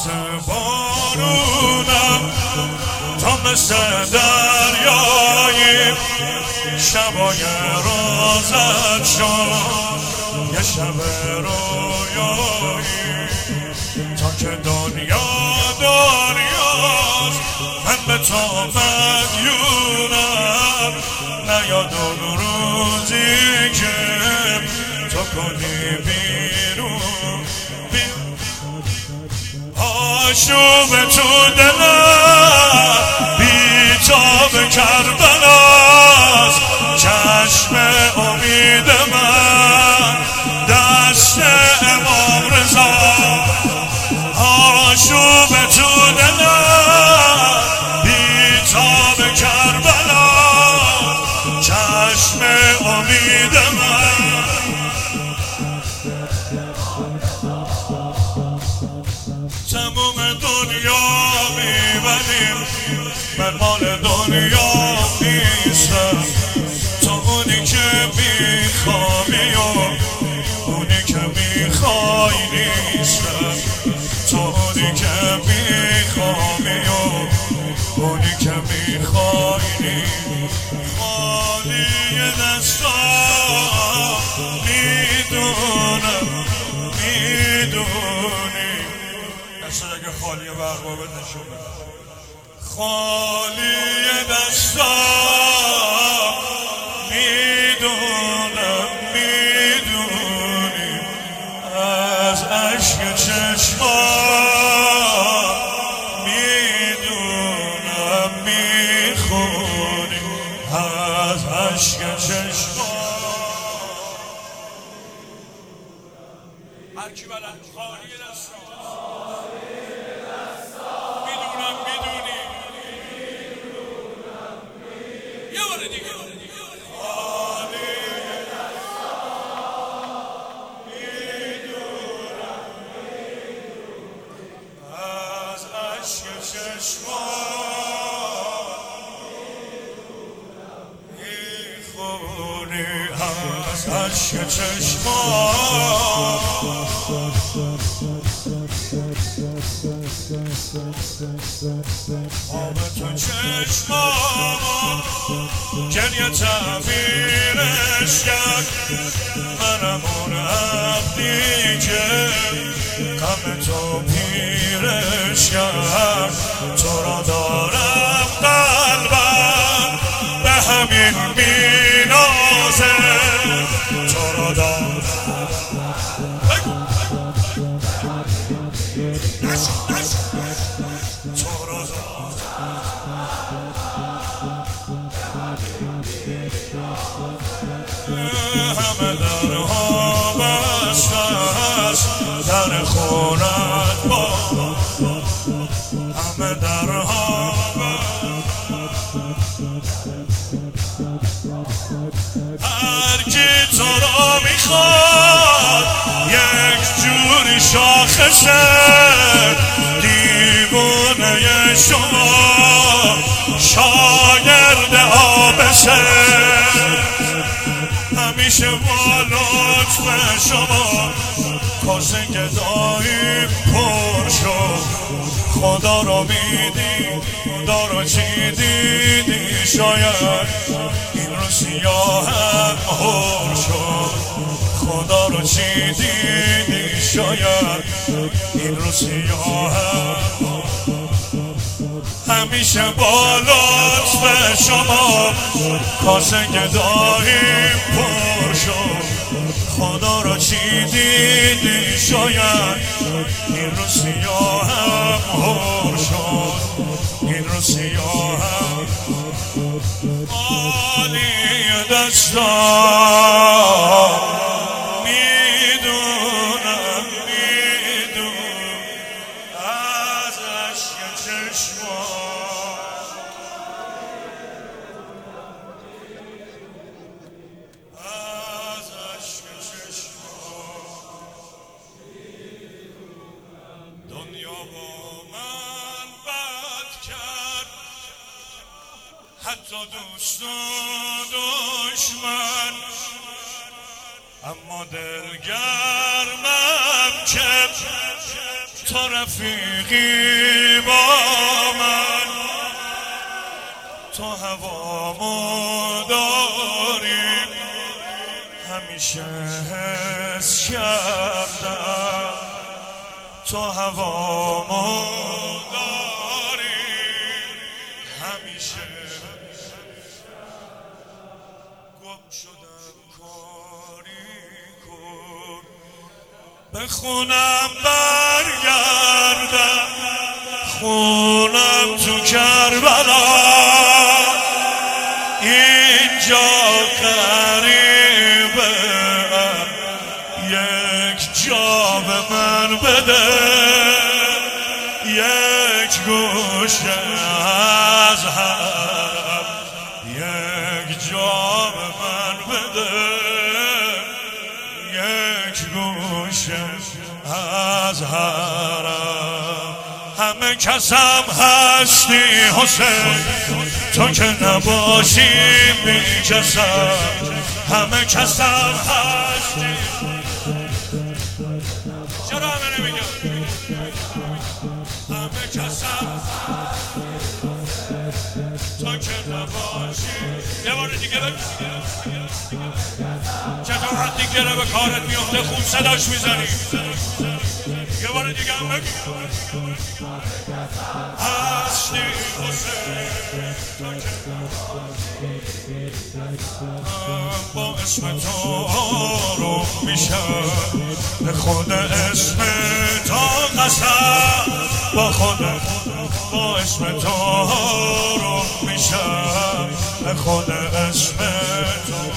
بارونم تا مثل دریایی شبای روزت شد یه شب رویایی تا که دنیا دنیاست من به تو مدیونم نیاد اون روزی که تو کنی بیرون آشوب تو دلم بیتاب کربلاست چشم امید من دست امام رضا آشوب تو دلم بیتاب کربلا چشم امید من تموم دنیا میبریم من مال دنیا نیستم تو اونی که میخوایی و اونی که میخوای نیستم تو اونی که میخوایی و اونی که میخوای خالی دستا میدونم میدونی دستا اگه خالی برقابت نشون بده خالی دستا میدونم میدونی از عشق چشمان میدونم میخونی از عشق چشمان هر کی بلد خالی دستا میدونم میدونی یه بار دیگه خالی دستا میدونم از عشق چشمان میخونی از عشق چشمان آب تو چشمان گریه تعمیرش کرد منم اون عبدی که غم تو پیرش کرد تو را دارم قلبم به همین مینازه تو را دارم همه درها بسته است در خونت با همه درها هر کی تو را میخواد یک جوری شاخصه دیوونه شما شاگرد آبسه همیشه با لطف شما کاسه گدایی پر شد خدا رو میدی خدا رو چی دیدی شاید این رو سیاهم هر شد خدا رو چی دیدی شاید این رو سیاهم همیشه با لطف شما کاسه گدایی پر شد خدا را چی دیدی شاید این رو سیاهم هر شد این رو سیاهم خالی دستا میدونم میدونم از عشق چشمان از عشق چشمان دنیا با من بد کرد حتی دوست و دشمن اما دلگرمم که تو رفیقی با من، تو هوامو داری، همیشه حس کردم تو هوامو داری، همیشه گم شدم کاری کن، بخونم برگردم خونم تو کربلا، اینجا قریبه یک جا به من بده، یک گوشه از هم یک جا به من بده، یک گوشه از حرم. همه کسم هستی حسین، تو که نباشی بی کسم، همه کسم هستی. چرا همه نمیگم؟ همه کسم تو که نباشی. یه بار دیگه بگو چطور وقتی گره به کارت میفته خوب صداش میزنی. یه بار دیگه هم بگو هستی حسین، با اسم تو آروم میشم، به خود اسم تو قسم، با خود با اسم تو آروم میشم، به خود اسم تو.